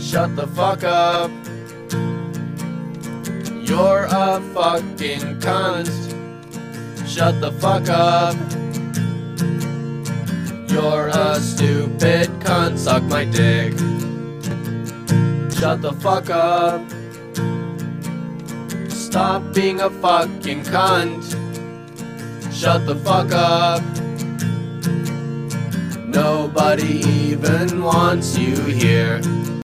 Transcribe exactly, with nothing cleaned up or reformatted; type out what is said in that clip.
Shut the fuck up. You're a fucking cunt. Shut the fuck up. You're a stupid cunt. Suck my dick. Shut the fuck up. Stop being a fucking cunt. Shut the fuck up. Nobody even wants you here.